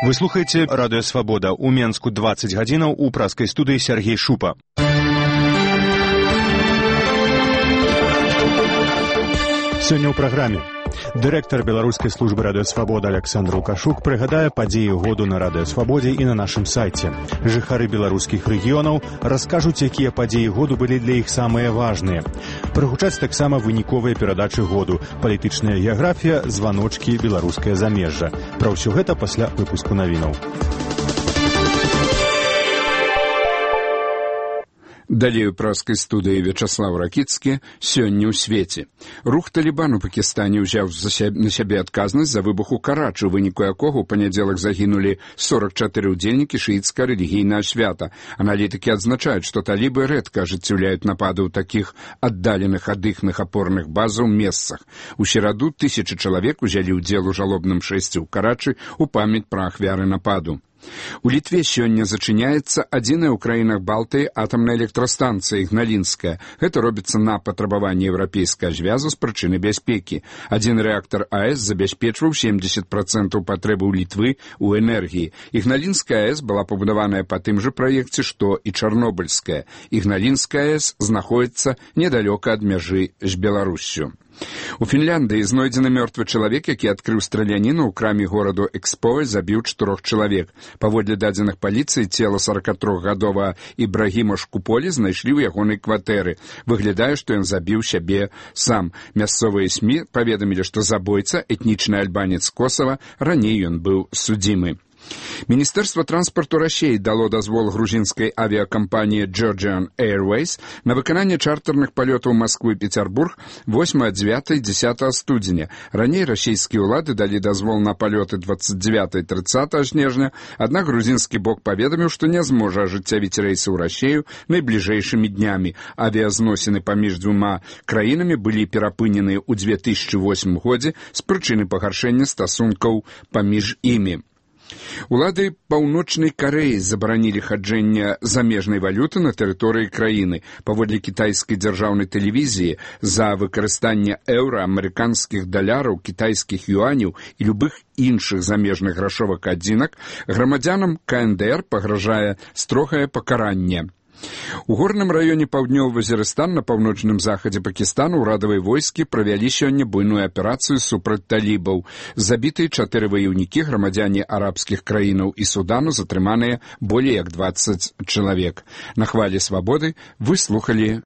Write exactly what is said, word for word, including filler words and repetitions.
Вы слухаеце радыё Свабода. У Менску дваццаць гадзінаў, у праскай студыі Сергей Шупа. Сёння ў праграме. Дырэктар беларускай службы радыё Свабода Александр Лукашук прыгадае падзеі году на радыё Свабодзе і на нашым сайце. Жыхары беларускіх рэгіёнаў раскажуць, якія падзеі году былі для іх самыя важныя. Прагучаць таксама выніковыя перадачы году, палітычная геаграфія, званочкі, беларускае замежжа. Пра ўсё гэта пасля выпуску навінаў. Далей у праскай студыі Вячаслав Ракіцкі. Сёння ў свеце. Рух Талібан у Пакістане ўзяў на сябе адказнасць за выбух у Карачы, у выніку якога ў панядзелак загінулі сорок чатыры ўдзельнікі шыіцкага рэлігійнага свята. Аналітыкі адзначаюць, што талібы рэдка ажыццяўляюць напады ў такіх аддаленых ад іхных апорных базаў месцах. У сераду тысячы чалавек узялі ўдзел у жалобным шэсці ў Карачы ў памяць пра ахвяры нападу. У Літве сёння зачыняецца адзіная ў краінах Балтыі атамная электрастанцыя Ігналінская. Гэта робіцца на патрабаванне еўрапейскага звязу з прычыны бяспекі. Адзін рэактар АЭС забяспечваў семьдесят процентаў патрэбаў Літвы ў энергіі. Ігналінская АЭС была пабудаваная па тым жа праекце, што і Чарнобыльская. Ігналінская АЭС знаходіцца недалёка ад мяжы з Беларуссю. У Фінляндыі знойдзены мёртвы чалавек, які адкрыў страляніну ў краме гораду Экспоэ, забіў чатырох чалавек. Паводле дадзеных паліцыі, цела сорокатрохгадовага Ібрагіма Шкуполі знайшлі ў ягонай кватэры. Выглядае, што ён забіў сябе сам. Мясцовыя СМІ паведамілі, што забойца, этнічны альбанец Косава, раней ён быў судзімы. Міністэрства транспарту Расіі дало дазвол грузінскай авіакампаніі Georgian Airways на выкананне чартэрных палётаў Масквы і Пецярбург восьмага, дзевятага і дзесятага студзеня. Раней расійскія ўлады далі дазвол на палёты дваццаць дзевятага і трыццатага снежня, аднак грузінскі бок паведаміў, што не зможа ажыццявіць рэйсы ў Расію найбліжэйшымі днямі. Авіязносіны паміж дзвюма краінамі былі перапыненыя ў дзве тысячы восьмым годзе з прычыны пагаршэння стасункаў паміж імі. Улады Паўночнай Карэі забаранілі хаджэнне замежнай валюты на тэрыторыі краіны. Паводле кітайскай дзяржаўнай тэлевізіі, за выкарыстанне еўра, амерыканскіх даляраў, кітайскіх юаняў і любых іншых замежных грашовых адзінак грамадзянам КНДР пагражае строгае пакаранне. У горным раёне паўднёвы Вазірыстан на паўночным захадзе Пакістана ўрадавыя войскі правялі сёння буйную аперацыю супраць талібаў. Забітыя чатыры ваяўнікі, грамадзяне арабскіх краінаў і Судану, затрыманыя болей як дваццаць чалавек. На хвалі свабоды вы слухалі